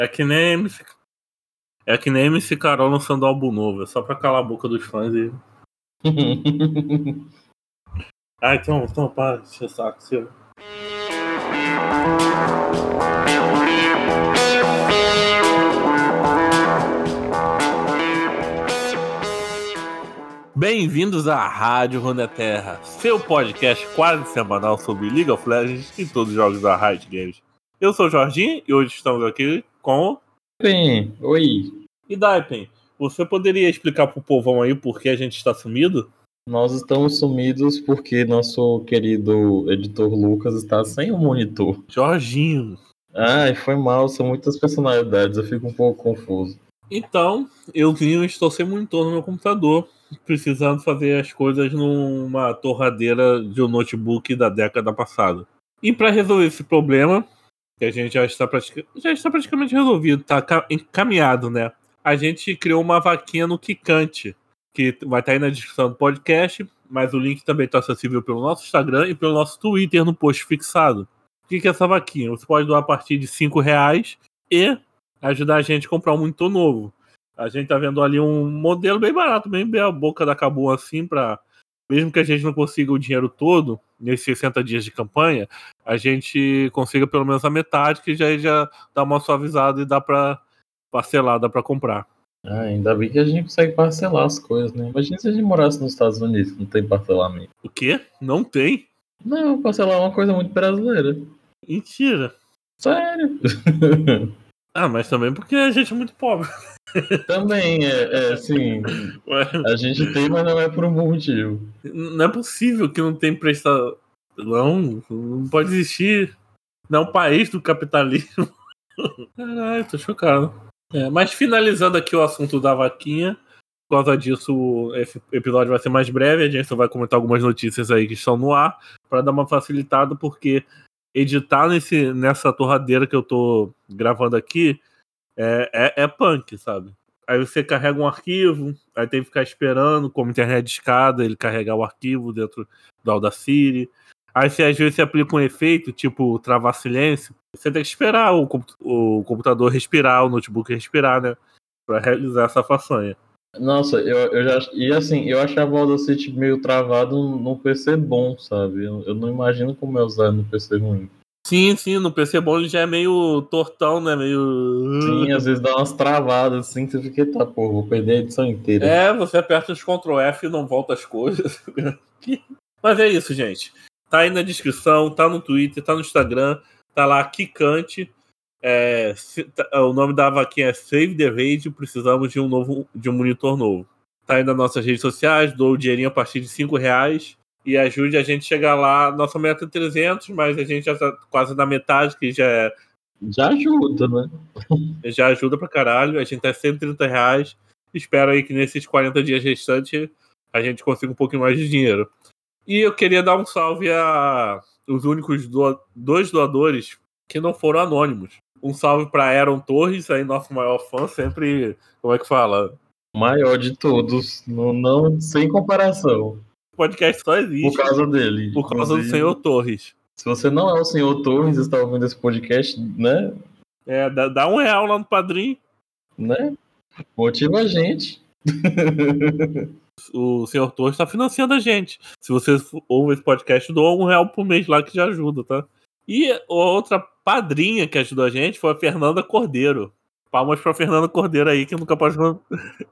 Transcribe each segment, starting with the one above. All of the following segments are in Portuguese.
É que nem MC Carol lançando álbum novo, é só pra calar a boca dos fãs e. Então, para de encher o saco, seu. Bem-vindos à Rádio Runeterra, seu podcast quase semanal sobre League of Legends e todos os jogos da Riot Games. Eu sou o Jorginho e hoje estamos aqui com... Daipen, oi. E Daipen, você poderia explicar pro povão aí por que a gente está sumido? Nós estamos sumidos porque nosso querido editor Lucas está sem o monitor. Jorginho. Ai, foi mal, são muitas personalidades, eu fico um pouco confuso. Então, eu estou sem monitor no meu computador, precisando fazer as coisas numa torradeira de um notebook da década passada. E para resolver esse problema, que a gente já está praticamente resolvido, está encaminhado, né? A gente criou uma vaquinha no Kikante, que vai estar aí na descrição do podcast, mas o link também está acessível pelo nosso Instagram e pelo nosso Twitter no post fixado. O que é essa vaquinha? Você pode doar a partir de R$5 e ajudar a gente a comprar um monitor novo. A gente tá vendo ali um modelo bem barato, bem a boca da Kabum assim, para mesmo que a gente não consiga o dinheiro todo nesses 60 dias de campanha, a gente consiga pelo menos a metade, que já dá uma suavizada e dá pra parcelar, dá pra comprar. Ainda bem que a gente consegue parcelar as coisas, né? Imagina se a gente morasse nos Estados Unidos, não tem parcelamento. O quê? Não tem? Não, parcelar é uma coisa muito brasileira. Mentira. Sério? Mas também porque a gente é muito pobre. Também, sim. Ué, A gente tem, mas não é por um bom motivo. não é possível que não tenha prestado. Não pode existir. Não é um país do capitalismo. Caralho, tô chocado. Mas finalizando aqui o assunto da vaquinha, por causa disso, esse episódio vai ser mais breve. A gente só vai comentar algumas notícias aí que estão no ar, para dar uma facilitada, porque editar nessa torradeira que eu tô gravando aqui é punk, sabe? Aí você carrega um arquivo, aí tem que ficar esperando, como internet de escada, ele carregar o arquivo dentro do Audacity. Aí se às vezes você aplica um efeito, tipo travar silêncio, você tem que esperar o computador respirar, o notebook respirar, né? Pra realizar essa façanha. Nossa, eu já. E assim, eu achava o Audacity meio travado num PC bom, sabe? Eu não imagino como é usar no PC ruim. Sim, no PC bom ele já é meio tortão, né? Meio. Sim, às vezes dá umas travadas assim, você fica, tá, pô, vou perder a edição inteira. Você aperta os Ctrl F e não volta as coisas. Mas é isso, gente. Tá aí na descrição, tá no Twitter, tá no Instagram, tá lá Kikante. O nome da vaquinha é Save the Raid, precisamos de um monitor novo. Tá aí nas nossas redes sociais, dou o dinheirinho a partir de R$5 e ajude a gente a chegar lá. Nossa meta é 300, mas a gente já tá quase na metade, que já ajuda, né? Já ajuda pra caralho. A gente tá R$130. Espero aí que nesses 40 dias restantes a gente consiga um pouquinho mais de dinheiro. E eu queria dar um salve a os únicos dois doadores que não foram anônimos. Um salve para Aaron Torres, aí nosso maior fã, sempre, como é que fala? O maior de todos, não, sem comparação. O podcast só existe por causa dele. Por causa do Senhor Torres. Se você não é o Senhor Torres e está ouvindo esse podcast, né? Dá R$1 lá no Padrim. Né? Motiva a gente. O Senhor Torres está financiando a gente. Se você ouve esse podcast, doa R$1 por mês lá que já ajuda, tá? E a outra padrinha que ajudou a gente foi a Fernanda Cordeiro. Palmas pra Fernanda Cordeiro aí, que nunca apareceu.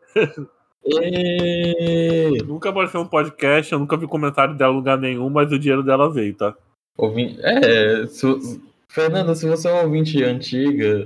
Nunca apareceu no podcast, eu nunca vi comentário dela em lugar nenhum, mas o dinheiro dela veio, tá? Fernanda, se você é uma ouvinte antiga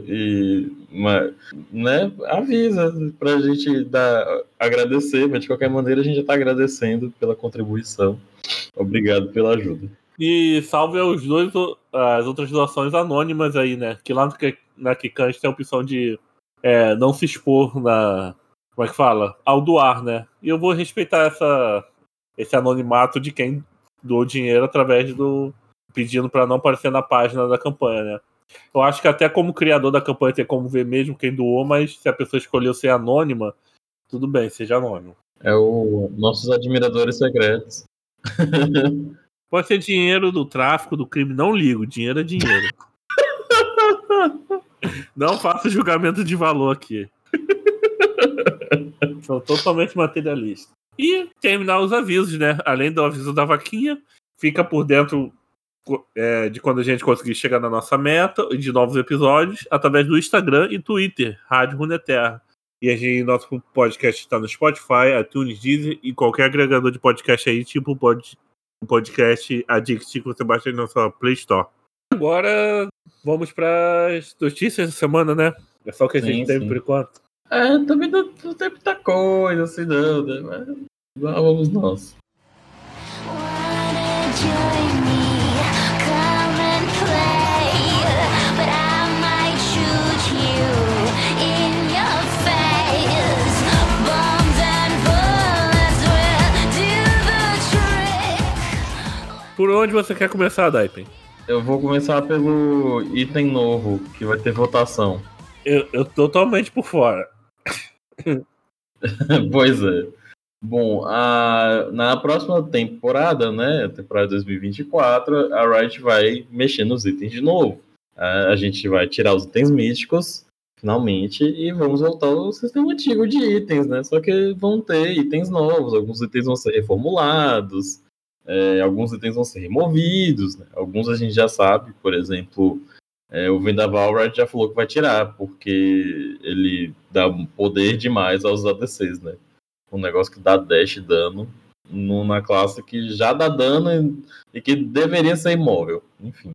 né, avisa pra gente agradecer, mas de qualquer maneira a gente já tá agradecendo pela contribuição. Obrigado pela ajuda. E salve as outras doações anônimas aí, né? Que lá na Kikante tem a opção de não se expor como é que fala? Ao doar, né? E eu vou respeitar esse anonimato de quem doou dinheiro através do pedindo para não aparecer na página da campanha, né? Eu acho que até como criador da campanha tem como ver mesmo quem doou, mas se a pessoa escolheu ser anônima, tudo bem, seja anônimo. Nossos admiradores secretos. Pode ser dinheiro do tráfico, do crime, não ligo. Dinheiro é dinheiro. Não faço julgamento de valor aqui. Sou totalmente materialista. E terminar os avisos, né? Além do aviso da vaquinha, fica por dentro de quando a gente conseguir chegar na nossa meta de novos episódios através do Instagram e Twitter, Rádio Runeterra. E nosso podcast está no Spotify, iTunes, Deezer e qualquer agregador de podcast aí, tipo o podcast Addict que você baixa aí na sua Play Store. Agora vamos para as notícias da semana, né? É só o que a gente teve por enquanto. Também não tem muita coisa assim, não, né? Mas vamos nós. Por onde você quer começar, Daipen? Eu vou começar pelo item novo, que vai ter votação. Eu totalmente por fora. Pois é. Bom, na próxima temporada, né, temporada 2024, a Riot vai mexer nos itens de novo. A gente vai tirar os itens místicos, finalmente, e vamos voltar ao sistema antigo de itens, né? Só que vão ter itens novos, alguns itens vão ser reformulados, alguns itens vão ser removidos, né? Alguns a gente já sabe, por exemplo, o Vendaval Riot já falou que vai tirar, porque ele dá poder demais aos ADCs, né? Um negócio que dá dash dano na classe que já dá dano e que deveria ser imóvel. Enfim.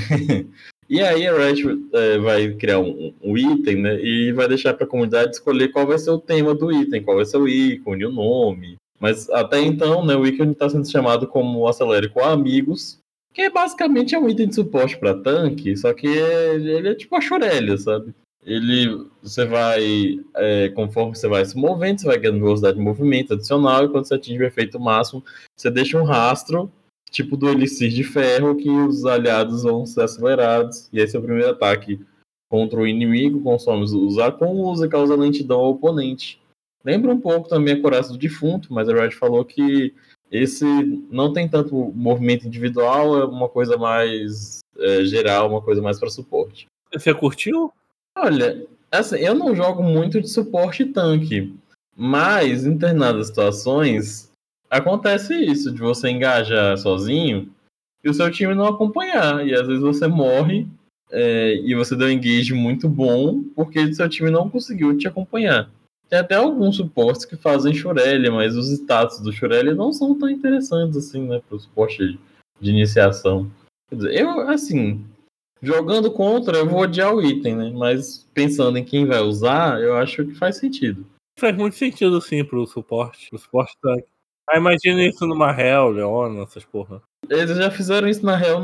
E aí a Riot vai criar um item, né? E vai deixar para a comunidade escolher qual vai ser o tema do item, qual vai ser o ícone, o nome. Mas até então, né, o ícone está sendo chamado como Acelere com Amigos, que basicamente é um item de suporte para tanque, só que ele é tipo a Shurelya, sabe? Você vai, conforme você vai se movendo, você vai ganhando velocidade de movimento adicional, e quando você atinge o efeito máximo, você deixa um rastro, tipo do Elixir de Ferro, que os aliados vão ser acelerados, e esse é o primeiro ataque contra o inimigo, consome os Arcons e causa lentidão ao oponente. Lembra um pouco também a Coraça do Defunto, mas a Riot falou que esse não tem tanto movimento individual, é uma coisa mais geral, uma coisa mais para suporte. Você curtiu? Olha, assim, eu não jogo muito de suporte tanque, mas em determinadas situações acontece isso, de você engajar sozinho e o seu time não acompanhar, e às vezes você morre e você deu um engage muito bom porque o seu time não conseguiu te acompanhar. Tem até alguns suportes que fazem Shurelya, mas os status do Shurelya não são tão interessantes assim, né, para o suporte de iniciação. Quer dizer, eu, assim, jogando contra, eu vou odiar o item, né? Mas pensando em quem vai usar, eu acho que faz sentido. Faz muito sentido, sim, pro suporte tanque. Imagina isso numa Hell, Leona, essas porra. Eles já fizeram isso, na real,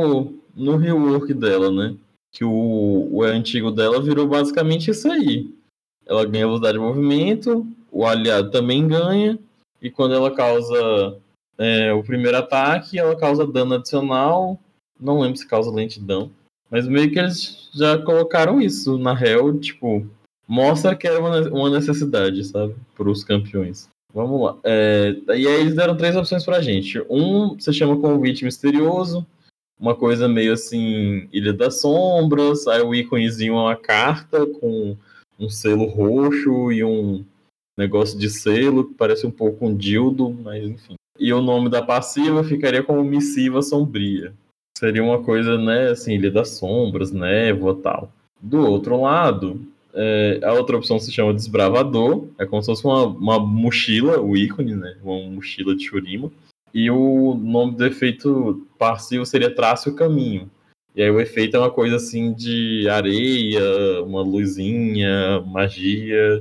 no rework dela, né? Que o antigo dela virou basicamente isso aí. Ela ganha velocidade de movimento, o aliado também ganha, e quando ela causa o primeiro ataque, ela causa dano adicional. Não lembro se causa lentidão. Mas meio que eles já colocaram isso na Hell, tipo, mostra que era uma necessidade, sabe? Para os campeões. Vamos lá. E aí eles deram 3 opções pra gente. Se chama Convite Misterioso, uma coisa meio assim, Ilha das Sombras, aí o íconezinho é uma carta com um selo roxo e um negócio de selo que parece um pouco um dildo, mas enfim. E o nome da passiva ficaria como Missiva Sombria. Seria uma coisa, né, assim, Ilha das Sombras, névoa e tal. Do outro lado, a outra opção se chama Desbravador. É como se fosse uma mochila, o ícone, né? Uma mochila de Shurima. E o nome do efeito passivo seria Trace o Caminho. E aí o efeito é uma coisa assim de areia, uma luzinha, magia.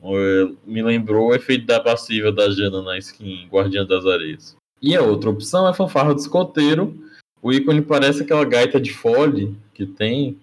Me lembrou o efeito da passiva da Jana na skin Guardiã das Areias. E a outra opção é Fanfarra do Escoteiro. O ícone parece aquela gaita de fole que tem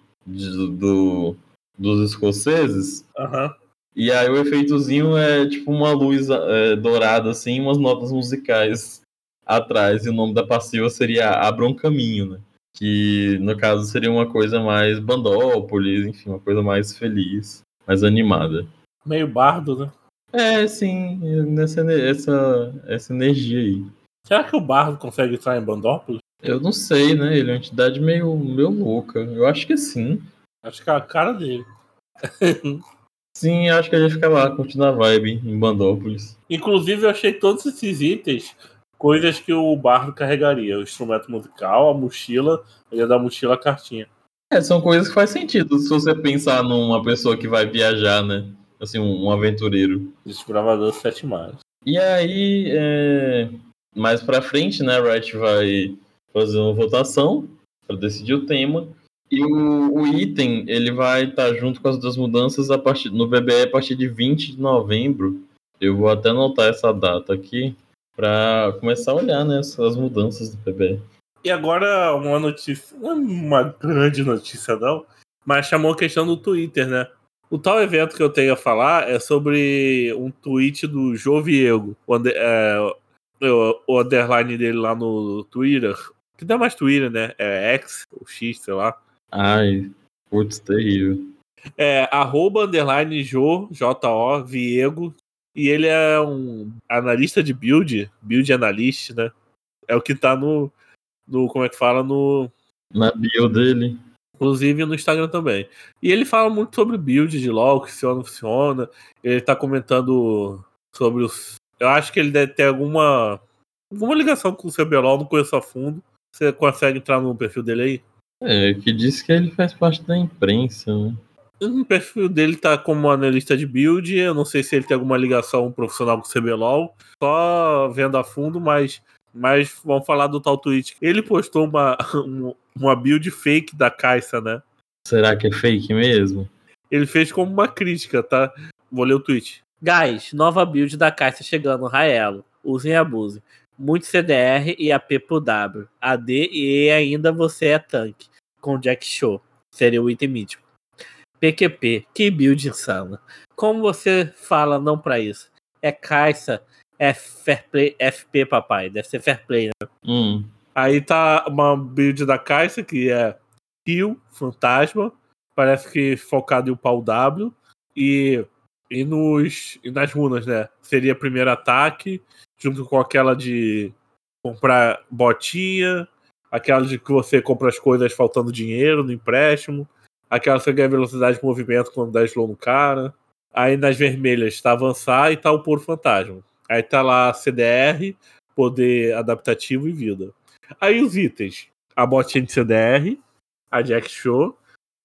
dos escoceses. Uhum. E aí o efeitozinho é tipo uma luz dourada, assim, umas notas musicais atrás. E o nome da passiva seria Abra um Caminho, né? Que no caso seria uma coisa mais Bandópolis, enfim, uma coisa mais feliz, mais animada. Meio bardo, né? Sim, essa energia aí. Será que o bardo consegue estar em Bandópolis? Eu não sei, né? Ele é uma entidade meio louca. Eu acho que sim. Acho que é a cara dele. Sim, acho que a gente fica lá, curtindo a vibe em Bandópolis. Inclusive, eu achei todos esses itens coisas que o bardo carregaria. O instrumento musical, a mochila, ele ia dar mochila a cartinha. São coisas que faz sentido se você pensar numa pessoa que vai viajar, né? Assim, um aventureiro. Desbravador 7 mares. E aí, mais pra frente, né, a Riot vai fazer uma votação para decidir o tema. E o item, ele vai estar junto com as duas mudanças no BBE a partir de 20 de novembro. Eu vou até anotar essa data aqui para começar a olhar, né, as mudanças do BBE. E agora uma notícia, não é uma grande notícia não, mas chamou a questão do Twitter, né? O tal evento que eu tenho a falar é sobre um tweet do Joviego, o underline dele lá no Twitter, que não é mais Twitter, né? É X, ou X, sei lá. Ai, putz, terrível. É @_Jo, Viego, e ele é um analista de build analyst, né? É o que tá no como é que fala, na bio dele. Inclusive no Instagram também. E ele fala muito sobre build de LoL, que funciona, não funciona. Ele tá comentando sobre os... Eu acho que ele deve ter alguma ligação com o CBLOL, não conheço a fundo. Você consegue entrar no perfil dele aí? Que diz que ele faz parte da imprensa, né? O perfil dele tá como analista de build. Eu não sei se ele tem alguma ligação profissional com o CBLOL. Só vendo a fundo, mas vamos falar do tal tweet. Ele postou uma build fake da Caixa, né? Será que é fake mesmo? Ele fez como uma crítica, tá? Vou ler o tweet. Guys, nova build da Caixa chegando, Raelo. Usem e abusem. Muito CDR e AP pro W. AD e ainda você é tanque. Com Jack Show. Seria o item mítico. PQP, que build insana. Como você fala não pra isso? É Caixa, é fair play, FP, papai. Deve ser fair play, né? Aí tá uma build da Caixa, que é Kill, Fantasma. Parece que focado em upar o W. E nas runas, né? Seria primeiro ataque, junto com aquela de comprar botinha, aquela de que você compra as coisas faltando dinheiro no empréstimo. Aquela que você ganha velocidade de movimento quando dá slow no cara. Aí nas vermelhas tá avançar e tá o puro fantasma. Aí tá lá CDR, poder adaptativo e vida. Aí os itens. A botinha de CDR, a Jack Show.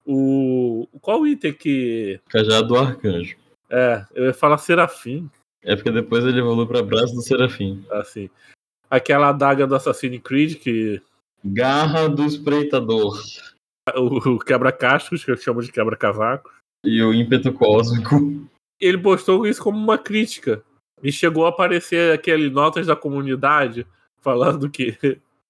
Qual item que... Cajado do Arcanjo. Eu ia falar Serafim. É porque depois ele evolui pra braço do Serafim. Assim. Aquela adaga do Assassin's Creed que... Garra do Espreitador. O quebra-cascos, que eu chamo de quebra-cavaco. E o ímpeto cósmico. Ele postou isso como uma crítica. E chegou a aparecer aquele notas da comunidade falando que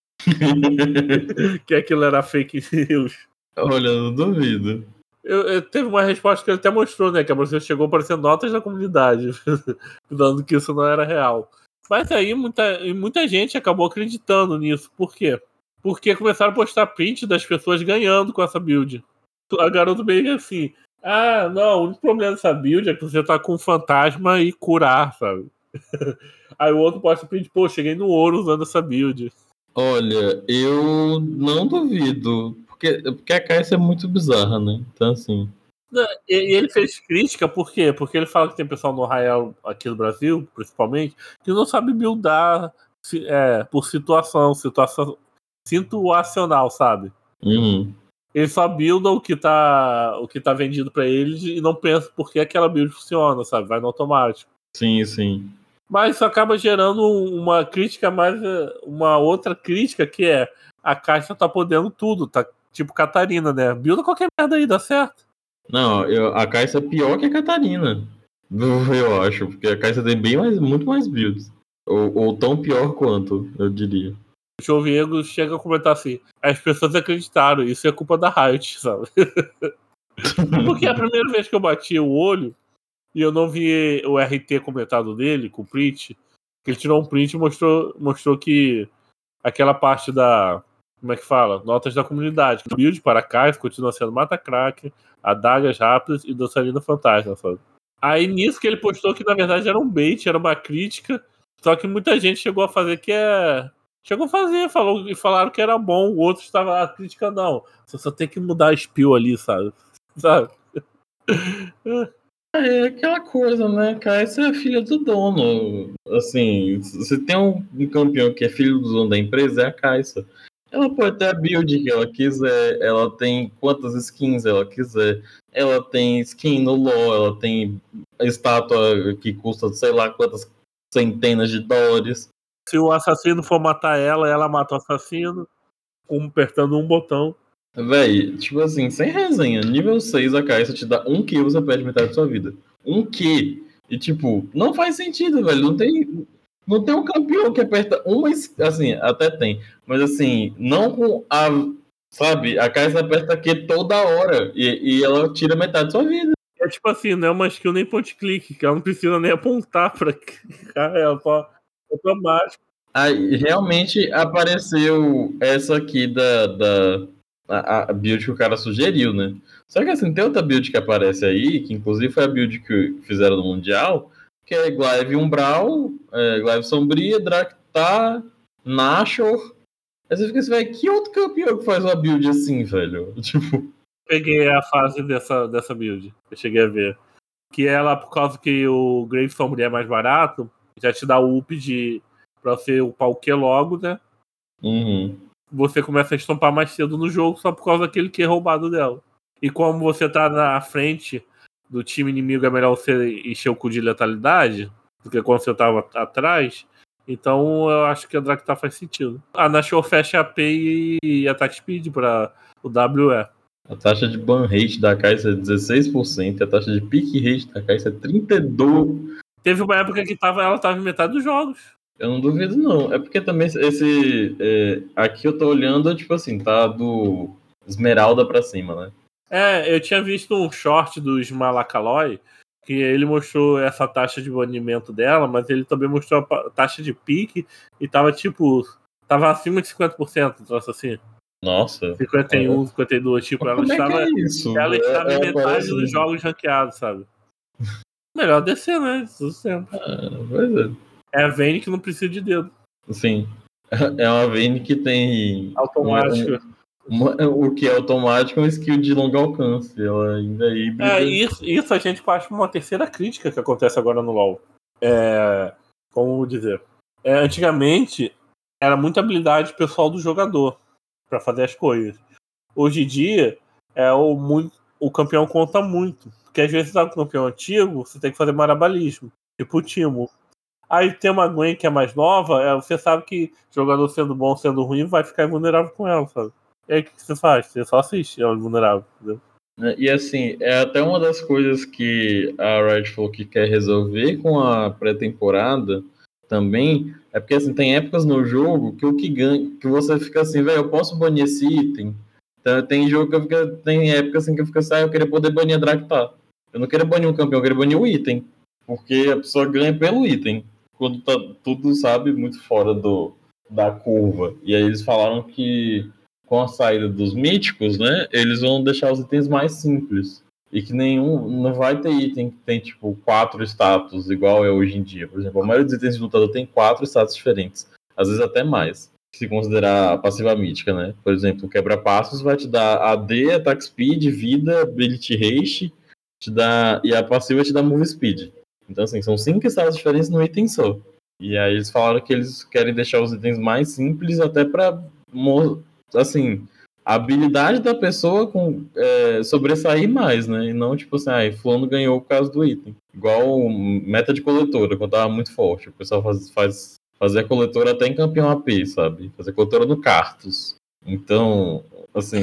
que aquilo era fake news. Olha, eu não duvido. Teve uma resposta que ele até mostrou, né? Que a professora chegou a aparecer notas da comunidade falando que isso não era real. Mas aí muita gente acabou acreditando nisso. Por quê? Porque começaram a postar print das pessoas ganhando com essa build. A garota meio assim... não, o único problema dessa build é que você tá com um fantasma e curar, sabe? Aí o outro posta print, pô, cheguei no ouro usando essa build. Olha, eu não duvido. Porque a Caixa é muito bizarra, né? Então, assim... E ele fez crítica, por quê? Porque ele fala que tem pessoal no Arraial aqui no Brasil, principalmente, que não sabe buildar por situacional, sabe? Eles só buildam o que tá vendido pra eles e não pensam por que aquela build funciona, sabe? Vai no automático. Sim, sim. Mas isso acaba gerando uma crítica, uma outra crítica, que é a Caixa tá podendo tudo, tá tipo Catarina, né? Builda qualquer merda aí, dá certo. Não, a Caixa é pior que a Catarina. Eu acho, porque a Caixa tem muito mais builds. Ou tão pior quanto, eu diria. O Joviego chega a comentar assim: as pessoas acreditaram, isso é culpa da Riot, sabe? Porque a primeira vez que eu bati o olho e eu não vi o RT comentado dele, com o print, que ele tirou um print e mostrou que aquela parte da... Como é que fala? Notas da comunidade. Build para Caixa continua sendo Mata-Crack, Adagas Rápidas e Dançarina Fantasma, sabe? Aí nisso que ele postou que na verdade era um bait, era uma crítica, só que muita gente chegou a fazer Chegou a fazer, falaram que era bom, o outro estava criticando, não. Você só tem que mudar a spill ali, sabe? sabe? É aquela coisa, né? Caixa é filha do dono. Assim, se tem um campeão que é filho do dono da empresa, é a Caixa. Ela pode ter a build que ela quiser, ela tem quantas skins ela quiser, ela tem skin no LoL, ela tem estátua que custa sei lá quantas centenas de dólares. Se o assassino for matar ela, ela mata o assassino, apertando um botão. Véi, tipo assim, sem resenha, nível 6 a Caixa te dá 1 Q, você perde metade da sua vida. 1 Q. E tipo, não faz sentido, velho. Não tem um campeão que aperta uma. Assim, até tem. Mas assim, não com a. Sabe, a Caixa aperta Q toda hora. E ela tira metade da sua vida. É tipo assim, não é uma skill nem point-click, que ela não precisa nem apontar pra clicar, ela só automático. Aí realmente apareceu essa aqui a build que o cara sugeriu, né? Só que assim, tem outra build que aparece aí, que inclusive foi a build que fizeram no Mundial, que é Glaive Umbral, Glaive Sombria, Draktar, Nashor. Aí você fica assim, velho, que outro campeão que faz uma build assim, velho? Tipo. Peguei a fase dessa build, eu cheguei a ver. Que ela, por causa que o Grave Sombria é mais barato, já te dá o up pra você upar o Q logo, né? Uhum. Você começa a estampar mais cedo no jogo só por causa daquele Q roubado dela. E como você tá na frente do time inimigo, é melhor você encher o cu de letalidade do que quando você tava atrás. Então eu acho que a Draktar faz sentido. A Nashor fecha AP e ataque speed pra o WE. A taxa de ban rate da Caixa é 16%, a taxa de pick rate da Caixa é 32%. Teve uma época que ela tava em metade dos jogos. Eu não duvido, não. É porque também aqui eu tô olhando, tipo assim, tá do Esmeralda pra cima, né? Eu tinha visto um short do Smalakaloy que ele mostrou essa taxa de banimento dela, mas ele também mostrou a taxa de pique e tava acima de 50%, troço assim. Nossa. 51, 52, tipo, ela Como é que estava, é isso? ela estava em metade Parece. dos jogos ranqueados, sabe? Melhor descer, né? Tudo sempre. Pois é. É a Vayne que não precisa de dedo. Sim. É uma Vayne que tem Automático. o que é automático é um skill de longo alcance. Ela ainda é híbrida. Isso a gente parte uma terceira crítica que acontece agora no LoL. Como dizer? Antigamente era muita habilidade pessoal do jogador para fazer as coisas. Hoje em dia o campeão conta muito. Porque às vezes tá com um campeão antigo, você tem que fazer marabalismo. Tipo o Timo. Aí tem uma Gwen que é mais nova, você sabe que jogador sendo bom, sendo ruim, vai ficar vulnerável com ela, sabe? E aí o que você faz? Você só assiste ela vulnerável, entendeu? E assim, é até uma das coisas que a Riot falou que quer resolver com a pré-temporada também, é porque assim, tem épocas no jogo que o que ganha, que você fica assim, velho, eu posso banir esse item. Então, tem jogo tem época assim que eu fico assim, eu queria poder banir a Draktar. Eu não queria banir um campeão, eu queria banir o item. Porque a pessoa ganha pelo item. Quando tá tudo, sabe, muito fora da curva. E aí eles falaram que com a saída dos míticos, né, eles vão deixar os itens mais simples. E que não vai ter item que tem, tipo, 4 status, igual é hoje em dia. Por exemplo, a maioria dos itens de lutador tem 4 status diferentes. Às vezes até mais. Se considerar a passiva mítica, né? Por exemplo, o quebra-passos vai te dar AD, Attack Speed, vida, Ability Haste, e a passiva te dá Move Speed. Então, assim, são 5 status diferentes no item só. E aí eles falaram que eles querem deixar os itens mais simples até pra, assim, a habilidade da pessoa sobressair mais, né? E não, tipo assim, fulano ganhou por causa do item. Igual meta de coletora, quando tava muito forte. O pessoal fazia coletora até em campeão AP, sabe? Fazia coletora no Cartus. Então, assim...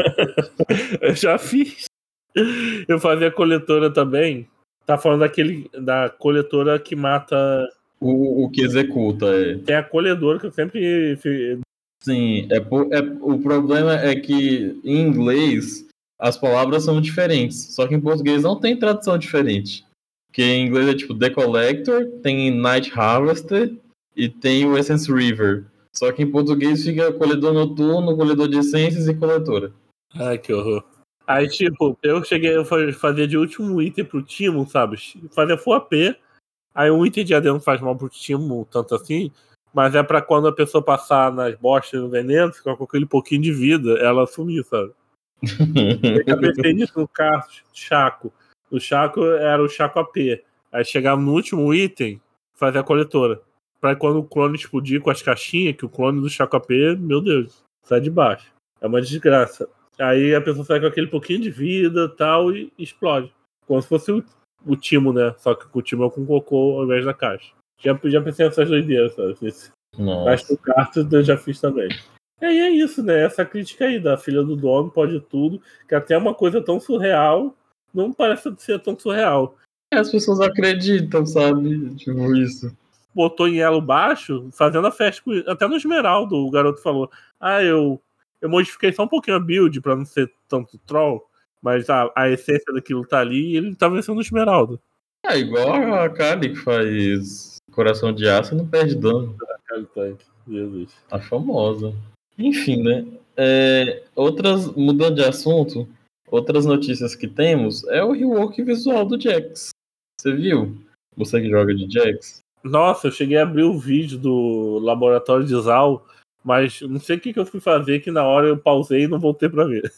Eu já fiz. Eu fazia coletora também. Tá falando da coletora que mata. O que executa, Tem a colhedora que eu sempre. Sim, o problema é que em inglês as palavras são diferentes, só que em português não tem tradução diferente. Porque em inglês é tipo The Collector, tem Night Harvester e tem o Essence River. Só que em português fica colhedor noturno, colhedor de essências e coletora. Ai, que horror. Aí, tipo, eu fazia de último item pro Timo, sabe? Fazia full AP. Aí um item de AD não faz mal pro Timo, tanto assim. Mas é pra quando a pessoa passar nas bostas no veneno, ficar com aquele pouquinho de vida, ela sumir, sabe? Eu já pensei nisso no Chaco. O Chaco era o Chaco AP. Aí chegava no último item, fazia a coletora. Pra quando o clone explodir com as caixinhas, que o clone do Chaco AP, meu Deus, sai de baixo. É uma desgraça. Aí a pessoa sai com aquele pouquinho de vida e tal e explode. Como se fosse o Timo, né? Só que o Timo é com cocô ao invés da caixa. Já pensei nessas doideiras, sabe? Mas Nossa. no Cartas eu já fiz também. E é isso, né? Essa crítica aí da filha do dono pode tudo, que até uma coisa tão surreal não parece ser tão surreal. As pessoas acreditam, sabe? Tipo isso. Botou em elo baixo, fazendo a festa. Até no Esmeralda, o garoto falou: Ah, eu modifiquei só um pouquinho a build pra não ser tanto troll, mas a essência daquilo tá ali e ele tá vencendo o Esmeralda. É igual a Kali que faz Coração de Aço e não perde dano. Jesus. A famosa. Enfim, né? Mudando de assunto, outras notícias que temos é o rework visual do Jax. Você viu? Você que joga de Jax? Nossa, eu cheguei a abrir o vídeo do laboratório de Zal, mas não sei o que eu fui fazer, que na hora eu pausei e não voltei pra ver.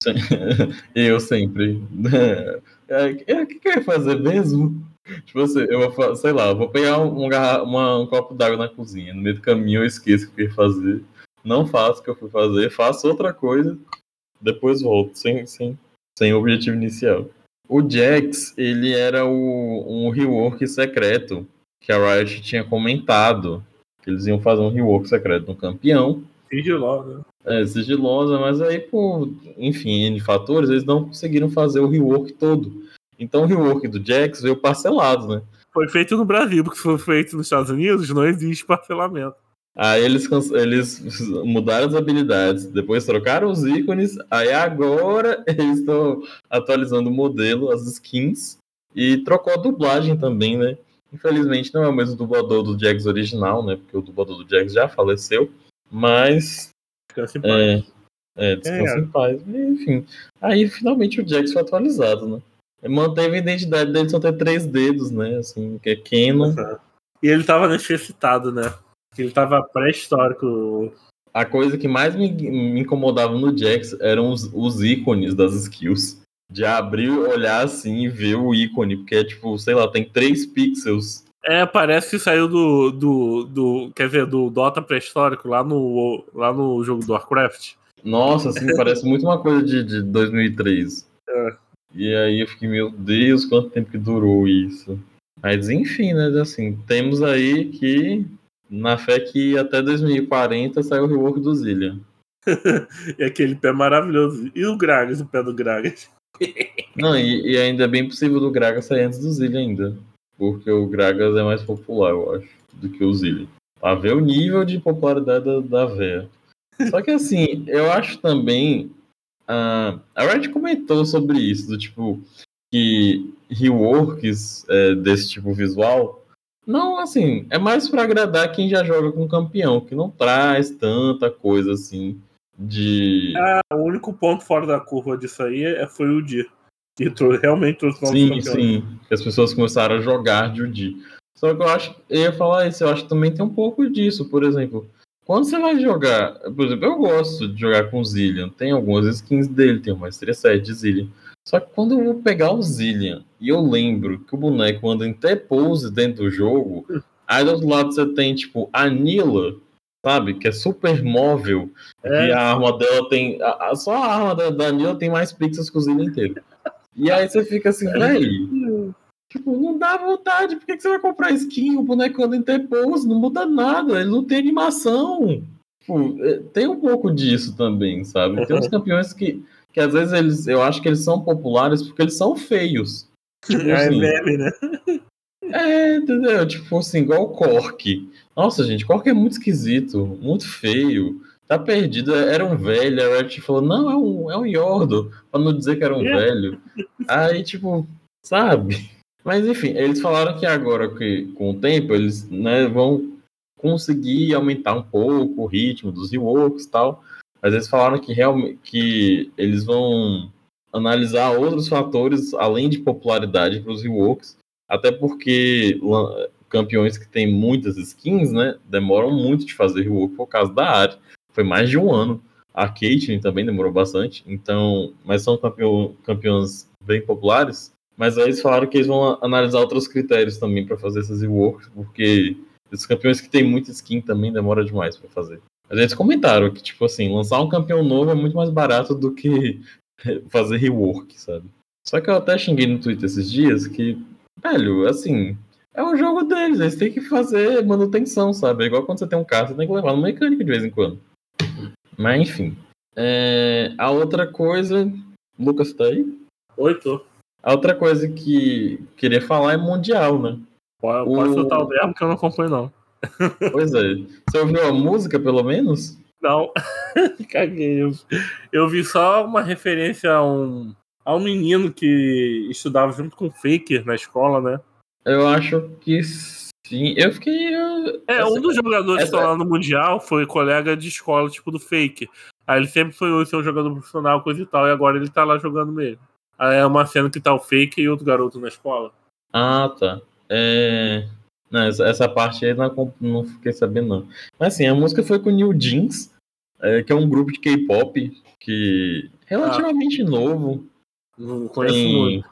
Eu sempre. O que eu ia fazer mesmo? Tipo assim, eu vou, sei lá, eu vou pegar um copo d'água na cozinha. No meio do caminho eu esqueço o que eu ia fazer. Não faço o que eu fui fazer, faço outra coisa, depois volto, sem objetivo inicial. O Jax, ele era um rework secreto que a Riot tinha comentado. Que eles iam fazer um rework secreto no campeão. Sigilosa. Sigilosa, mas aí, por, enfim, N fatores, eles não conseguiram fazer o rework todo. Então o rework do Jax veio parcelado, né? Foi feito no Brasil, porque se for feito nos Estados Unidos, não existe parcelamento. Aí eles mudaram as habilidades, depois trocaram os ícones, aí agora eles estão atualizando o modelo, as skins, e trocou a dublagem também, né? Infelizmente não é o mesmo dublador do Jax original, né? Porque o dublador do Jax já faleceu, mas... Descansa em paz. Descansa em paz. Enfim, aí finalmente o Jax foi atualizado, né? Manteve a identidade dele só ter 3 dedos, né? Assim, que é Canon. E ele tava necessitado, né? Ele tava pré-histórico. A coisa que mais me incomodava no Jax eram os ícones das skills. De abrir, olhar assim e ver o ícone, porque é tipo, sei lá, tem 3 pixels. Parece que saiu quer dizer, do Dota pré-histórico lá no jogo do Warcraft. Nossa, assim, parece muito uma coisa de 2003. E aí eu fiquei, meu Deus, quanto tempo que durou isso. Mas enfim, né, assim, temos aí que, na fé que até 2040 sai o rework do Zillion. E aquele pé maravilhoso. E o Gragas, o pé do Gragas. Não, e ainda é bem possível do Gragas sair antes do Zillion ainda. Porque o Gragas é mais popular, eu acho, do que o Zillion. Pra ver o nível de popularidade da véia. Só que assim, eu acho também... a Riot comentou sobre isso, do tipo... que reworks desse tipo visual, não, assim, é mais para agradar quem já joga com campeão, que não traz tanta coisa assim de... O único ponto fora da curva disso aí foi o Dir, que realmente trouxe novos campeões. Sim, que as pessoas começaram a jogar Judy. Só que eu ia falar isso, eu acho que também tem um pouco disso, por exemplo, quando você vai jogar, por exemplo, eu gosto de jogar com o Zillion, tem algumas skins dele, tem uma Maestria 7 de Zillion. Só que quando eu vou pegar o Zillion e eu lembro que o boneco anda em T-pose dentro do jogo, aí do outro lado você tem, tipo, a Nila, sabe? Que é super móvel, que a arma dela tem... só a arma da Nila tem mais pixels que o Zillion inteiro. E aí você fica assim, velho... Tipo, não dá vontade. Por que você vai comprar skin? O boneco anda em T-pose, não muda nada. Ele não tem animação. Tipo, tem um pouco disso também, sabe? Tem uns campeões que às vezes eu acho que eles são populares porque eles são feios. Tipo assim. Meme, né? Entendeu? Tipo assim, igual o Cork. Nossa, gente, Cork é muito esquisito, muito feio. Tá perdido. Era um velho. A Riot falou, não, é um Yordle. Pra não dizer que era um velho. Aí, tipo, sabe? Mas enfim, eles falaram que agora, que com o tempo, eles, né, vão conseguir aumentar um pouco o ritmo dos reworks e tal. Mas eles falaram que realmente que eles vão analisar outros fatores além de popularidade para os reworks, até porque campeões que têm muitas skins, né, demoram muito de fazer rework por causa da área. Foi mais de um ano A Caitlyn também demorou bastante, então, mas são campeões bem populares. Mas aí eles falaram que eles vão analisar outros critérios também para fazer essas reworks, porque os campeões que tem muita skin também demora demais para fazer. Mas eles comentaram que, tipo assim, lançar um campeão novo é muito mais barato do que fazer rework, sabe? Só que eu até xinguei no Twitter esses dias que, velho, assim, é um jogo deles, eles têm que fazer manutenção, sabe? É igual quando você tem um carro, você tem que levar no mecânico de vez em quando. Mas enfim. A outra coisa. Lucas, tá aí? Oi, tô. A outra coisa que queria falar é Mundial, né? Pode soltar o verbo que eu não acompanho, não. Pois é. Você ouviu a música, pelo menos? Não, caguei. Eu vi só uma referência a um menino que estudava junto com o Faker na escola, né? Eu acho que sim. Eu fiquei. Um dos jogadores que estão lá no Mundial foi colega de escola, tipo do Faker. Aí ele sempre sonhou em ser um jogador profissional, coisa e tal, e agora ele tá lá jogando mesmo. Aí é uma cena que tá o Faker e outro garoto na escola. Ah, tá. Não, essa parte aí não fiquei sabendo, não. Mas assim, a música foi com o New Jeans, que é um grupo de K-pop que é relativamente novo. Não conheço muito.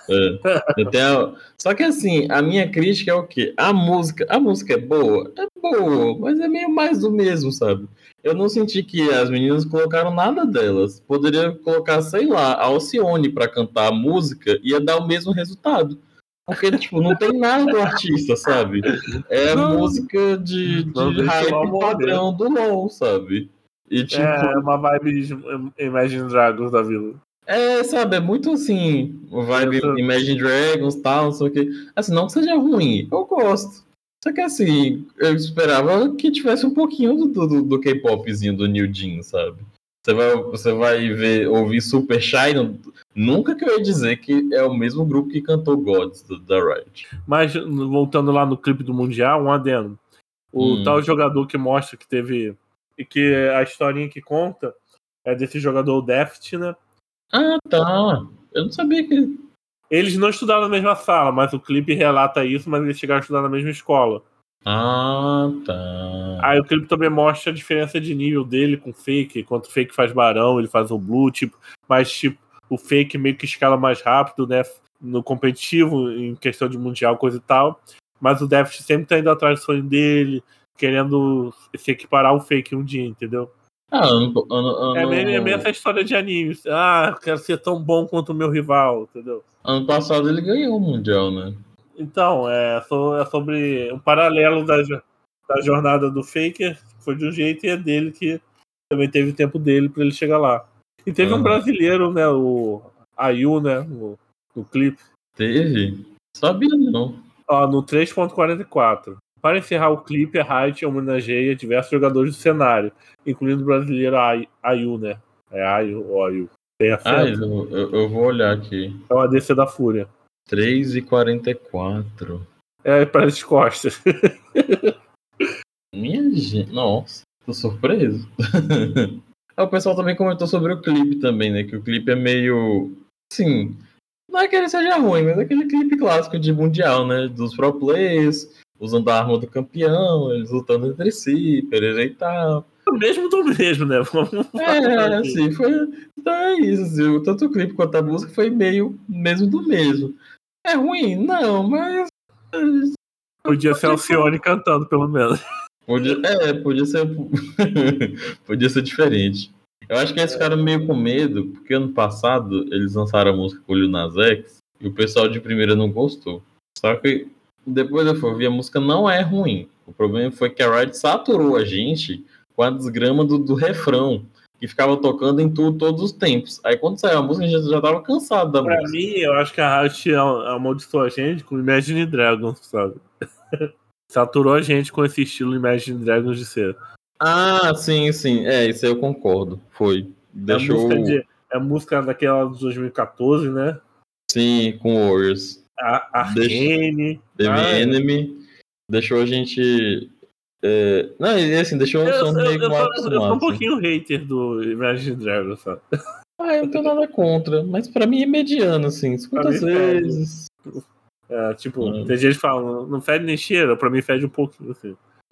Só que assim, a minha crítica é o quê? A música é boa? É boa, mas é meio mais do mesmo, sabe? Eu não senti que as meninas colocaram nada delas. Poderia colocar, sei lá, a Alcione pra cantar a música e ia dar o mesmo resultado. Porque, tipo, não tem nada do artista, sabe? É a música de hype padrão do LoL, sabe? E, tipo, uma vibe de Imagine Dragons da Vila. Sabe, é muito assim, vibe Imagine Dragons e tal, não sei o que. Assim, não que seja ruim, eu gosto. Só que assim, eu esperava que tivesse um pouquinho do K-popzinho do New Jeans, sabe? Você vai ouvir Super Shy, nunca que eu ia dizer que é o mesmo grupo que cantou Gods da Riot. Mas, voltando lá no clipe do Mundial, um adendo. O tal jogador que mostra que teve... E que a historinha que conta é desse jogador Deft, né? Ah, tá. Eu não sabia que... Eles não estudaram na mesma sala, mas o clipe relata isso, mas eles chegaram a estudar na mesma escola. Ah, tá. Aí o clipe também mostra a diferença de nível dele com o Fake. Enquanto o Fake faz barão, ele faz o blue, tipo, mas tipo, o Fake meio que escala mais rápido, né? No competitivo, em questão de mundial, coisa e tal. Mas o Deft sempre tá indo atrás do sonho dele, querendo se equiparar ao Fake um dia, entendeu? É meio essa história de animes. Eu quero ser tão bom quanto o meu rival, entendeu? Ano passado ele ganhou o Mundial, né? Então, é sobre um paralelo da jornada do Faker, que foi de um jeito, e é dele que também teve o tempo dele para ele chegar lá. E teve um brasileiro, né, o Ayu, né, no clipe. Teve? Sabia não. No 3.44. Para encerrar o clipe, a Riot homenageia diversos jogadores do cenário, incluindo o brasileiro Ayu, né? É Ayu ou Ayu. Tem acento. Eu vou olhar aqui. É o ADC da Fúria. 3h44. Para as costas. Minha gente, nossa, tô surpreso. O pessoal também comentou sobre o clipe também, né? Que o clipe é meio. Assim, não é que ele seja ruim, mas é aquele clipe clássico de mundial, né? Dos pro players, usando a arma do campeão, eles lutando entre si, perere e tal. O mesmo do mesmo, né? Assim, foi. Então é isso, assim, tanto o clipe quanto a música foi meio mesmo do mesmo. É ruim? Não, mas. Podia ser Alcione cantando, pelo menos. Podia ser. Podia ser diferente. Eu acho que eles ficaram meio com medo, porque ano passado eles lançaram a música com o Lil Nas X e o pessoal de primeira não gostou. Só que depois eu fui ouvir, a música não é ruim. O problema foi que a Riot saturou a gente com a desgrama do refrão, que ficava tocando em todos os tempos. Aí quando saiu a música, a gente já tava cansado da música. Pra mim, eu acho que a Riot amaldiçoou a gente com Imagine Dragons, sabe? Saturou a gente com esse estilo Imagine Dragons de ser. Ah, sim. Isso aí eu concordo. Foi. Deixou. É a música daquela de 2014, né? Sim, com Warriors. Arcane. Teve Enemy. Deixou a gente. Não, assim, deixou um som meio mal acostumado. Eu sou um pouquinho hater do Imagine Dragons, sabe? Eu não tenho nada contra, mas pra mim é mediano, assim. Escuta às vezes. Tem gente que fala, não fede nem cheira, pra mim fede um pouquinho, assim.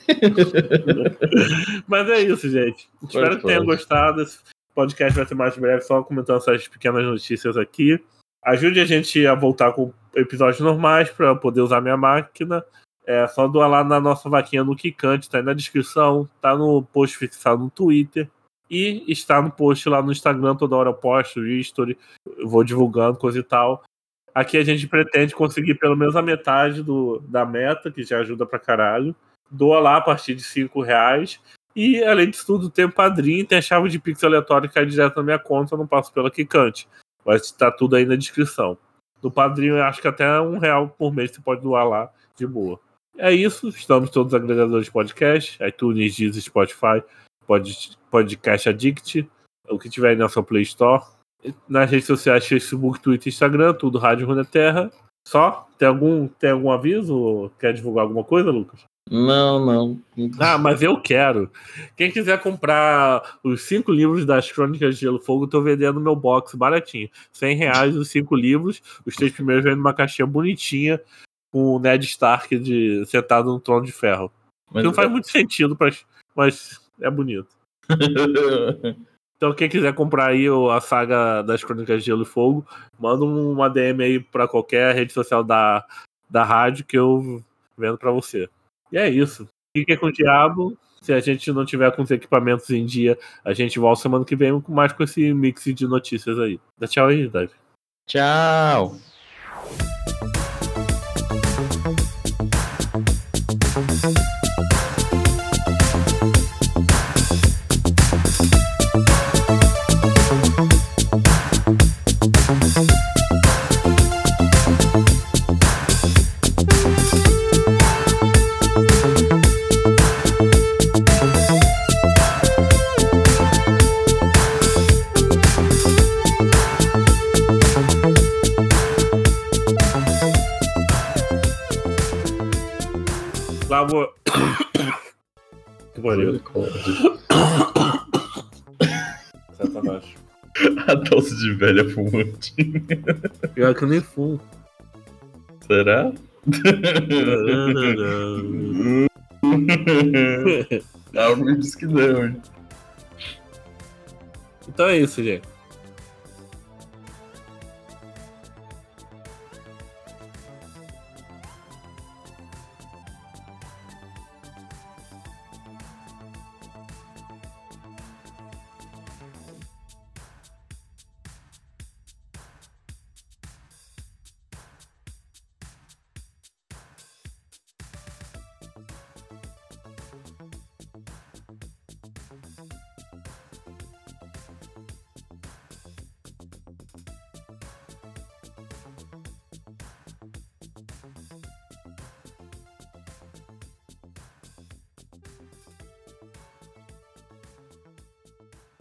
Mas é isso, gente. Espero que tenham gostado. Esse podcast vai ser mais breve, só comentando essas pequenas notícias aqui. Ajude a gente a voltar com episódios normais para poder usar minha máquina. É só doar lá na nossa vaquinha no Kikante, tá aí na descrição, tá no post fixado no Twitter e está no post lá no Instagram. Toda hora eu posto history, eu vou divulgando coisa e tal. Aqui a gente pretende conseguir pelo menos a metade da meta, que já ajuda pra caralho. Doa lá a partir de R$5. E, além disso tudo, tem o Padrim, tem a chave de Pix aleatória que cai direto na minha conta, eu não passo pela Kikante. Vai estar tudo aí na descrição. No Padrim, eu acho que até R$1 por mês você pode doar lá, de boa. É isso, estamos todos os agregadores de podcast, iTunes, Deezer, Spotify, Podcast Addict, o que tiver aí na sua Play Store. Nas redes sociais, Facebook, Twitter, Instagram, tudo Rádio Runeterra. Só? Tem algum aviso? Quer divulgar alguma coisa, Lucas? Não. Ah, mas eu quero. Quem quiser comprar os 5 livros das Crônicas de Gelo e Fogo, eu tô vendendo no meu box baratinho. R$100 os 5 livros. Os 3 primeiros vêm numa caixinha bonitinha, com o Ned Stark sentado no trono de ferro. Mas não faz muito sentido, mas é bonito. Então quem quiser comprar aí a saga das Crônicas de Gelo e Fogo, manda uma DM aí pra qualquer rede social da rádio que eu vendo pra você. E é isso. Fique com o diabo. Se a gente não tiver com os equipamentos em dia, a gente volta semana que vem mais com esse mix de notícias aí. Dá tchau aí, Davi. Tchau. Que pariu. Satanás. A tosse de velha fumante. Pior que eu nem fumo. Será? Algo me diz que não. Então é isso, gente.